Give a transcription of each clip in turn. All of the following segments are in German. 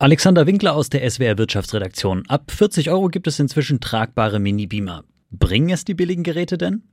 Alexander Winkler aus der SWR Wirtschaftsredaktion. Ab 40 € gibt es inzwischen tragbare Mini-Beamer. Bringen es die billigen Geräte denn?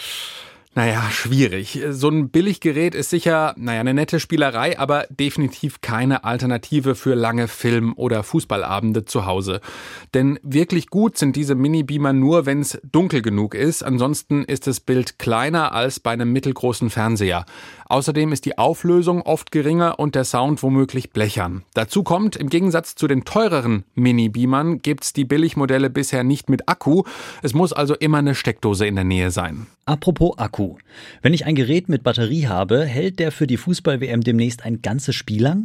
Naja, schwierig. So ein Billiggerät ist sicher, eine nette Spielerei, aber definitiv keine Alternative für lange Film- oder Fußballabende zu Hause. Denn wirklich gut sind diese Mini-Beamer nur, wenn es dunkel genug ist. Ansonsten ist das Bild kleiner als bei einem mittelgroßen Fernseher. Außerdem ist die Auflösung oft geringer und der Sound womöglich blechern. Dazu kommt, im Gegensatz zu den teureren Mini-Beamern gibt's die Billigmodelle bisher nicht mit Akku. Es muss also immer eine Steckdose in der Nähe sein. Apropos Akku. Wenn ich ein Gerät mit Batterie habe, hält der für die Fußball-WM demnächst ein ganzes Spiel lang?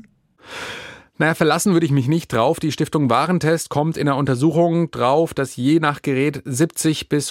Verlassen würde ich mich nicht drauf. Die Stiftung Warentest kommt in der Untersuchung drauf, dass je nach Gerät 70 bis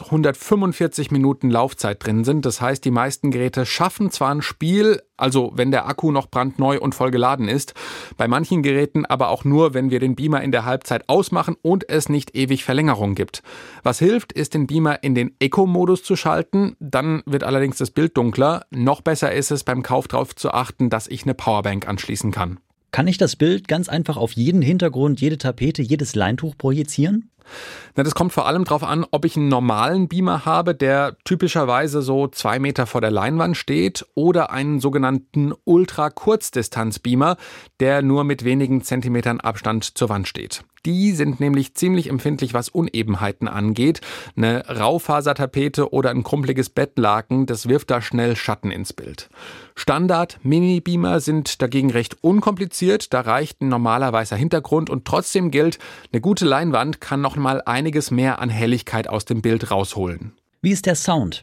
145 Minuten Laufzeit drin sind. Das heißt, die meisten Geräte schaffen zwar ein Spiel, also wenn der Akku noch brandneu und voll geladen ist, bei manchen Geräten aber auch nur, wenn wir den Beamer in der Halbzeit ausmachen und es nicht ewig Verlängerung gibt. Was hilft, ist, den Beamer in den Eco-Modus zu schalten. Dann wird allerdings das Bild dunkler. Noch besser ist es, beim Kauf darauf zu achten, dass ich eine Powerbank anschließen kann. Kann ich das Bild ganz einfach auf jeden Hintergrund, jede Tapete, jedes Leintuch projizieren? Das kommt vor allem darauf an, ob ich einen normalen Beamer habe, der typischerweise so 2 Meter vor der Leinwand steht, oder einen sogenannten Ultra-Kurzdistanz-Beamer, der nur mit wenigen Zentimetern Abstand zur Wand steht. Die sind nämlich ziemlich empfindlich, was Unebenheiten angeht. Eine Raufasertapete oder ein krumpeliges Bettlaken, das wirft da schnell Schatten ins Bild. Standard-Mini-Beamer sind dagegen recht unkompliziert. Da reicht ein normaler weißer Hintergrund und trotzdem gilt, eine gute Leinwand kann noch mal einiges mehr an Helligkeit aus dem Bild rausholen. Wie ist der Sound?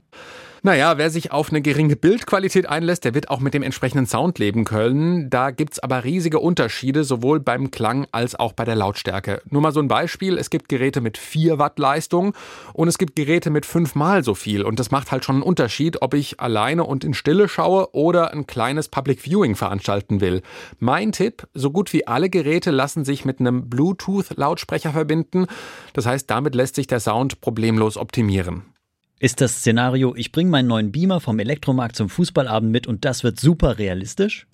Wer sich auf eine geringe Bildqualität einlässt, der wird auch mit dem entsprechenden Sound leben können. Da gibt's aber riesige Unterschiede, sowohl beim Klang als auch bei der Lautstärke. Nur mal so ein Beispiel, es gibt Geräte mit 4 Watt Leistung und es gibt Geräte mit 5-mal so viel. Und das macht halt schon einen Unterschied, ob ich alleine und in Stille schaue oder ein kleines Public Viewing veranstalten will. Mein Tipp, so gut wie alle Geräte lassen sich mit einem Bluetooth-Lautsprecher verbinden. Das heißt, damit lässt sich der Sound problemlos optimieren. Ist das Szenario, ich bringe meinen neuen Beamer vom Elektromarkt zum Fußballabend mit und das wird super realistisch?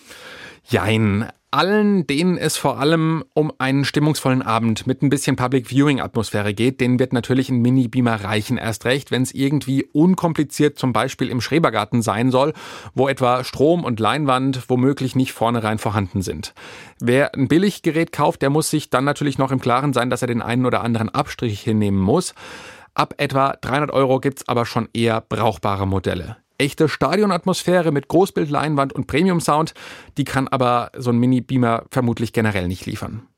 Jein. Allen, denen es vor allem um einen stimmungsvollen Abend mit ein bisschen Public-Viewing-Atmosphäre geht, denen wird natürlich ein Mini-Beamer reichen. Erst recht, wenn es irgendwie unkompliziert zum Beispiel im Schrebergarten sein soll, wo etwa Strom und Leinwand womöglich nicht vornherein vorhanden sind. Wer ein Billiggerät kauft, der muss sich dann natürlich noch im Klaren sein, dass er den einen oder anderen Abstrich hinnehmen muss. Ab etwa 300 € gibt's aber schon eher brauchbare Modelle. Echte Stadionatmosphäre mit Großbildleinwand und Premium-Sound, die kann aber so ein Mini-Beamer vermutlich generell nicht liefern.